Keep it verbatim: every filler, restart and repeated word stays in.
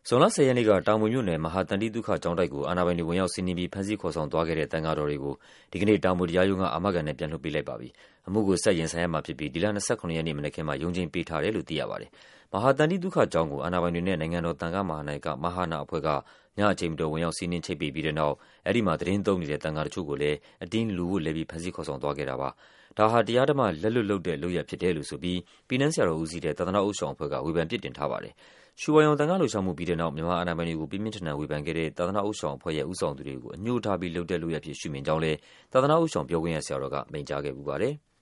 ဇွန်လ၁၀ရက်နေ့ကတာမွေမြို့နယ်မဟာတန္တိသုခကျောင်းတိုက်ကိုအာဏာပိုင်တွေဝင်ရောက်စီးနင်းပြီးဖမ်းဆီးခေါ်ဆောင်သွားခဲ့တဲ့သံဃာတော်တွေကိုဒီကနေ့တာမွေတရားရုံးကအာမခံနဲ့ပြန်လွှတ်ပေးလိုက်ပါပြီ။အမှုကိုဆက်ရင်ဆိုင်ရမှာဖြစ်ပြီးဒီလ၂၇ရက်နေ့မနက်ခင်းမှာရုံးချိန်းပေးထားတယ်လို့သိရပါတယ်။မဟာတန္တိသုခကျောင်းကိုအာဏာပိုင်တွေနဲ့နိုင်ငံတော်သံဃမဟာနာယကမဟာနာအဖွဲ့ကညအချိန်မတော်ဝင်ရောက်စီးနင်းချိတ်ပိတ်ပြီးတဲ့နောက်အဲဒီမှာသတင်းသုံးနေတဲ့သံဃာတချို့ကိုလည်းအတင်းလူဝတ်လဲပြီးဖမ်းဆီးခေါ်ဆောင်သွားခဲ့တာပါ။ဒါဟာတရားဓမ္မလက်လွတ်လုပ်တဲ့လုပ်ရပ်ဖြစ်တယ်လို့ဆိုပြီးပြည်နန်းဆရာတော်ဦးစီးတဲ့သာသနာ့ဥဆောင်အဖွဲ့ကဝေဖန်ပြစ်တင်ထားပါတယ်။ရွှေဝါရောင်သံဃာလှုပ်ရှားမှုပြီးတဲ့နောက်မြန်မာအာဏာပိုင်တွေကိုပြင်းပြင်းထန်ထန်ဝေဖန်ခဲ့တဲ့သာသနာ့ဥဆောင်အဖွဲ့ရဲ့ဦးဆောင်သူတွေကိုအညှိုးထားပြီးလုပ်တဲ့လုပ်ရပ်ဖြစ်ရှုမြင်ကြောင်းလည်းသာသနာ့ဥဆောင်ပြောခွင့်ရဆရာတော်ကမိန့်ကြားခဲ့ပူပါတယ်။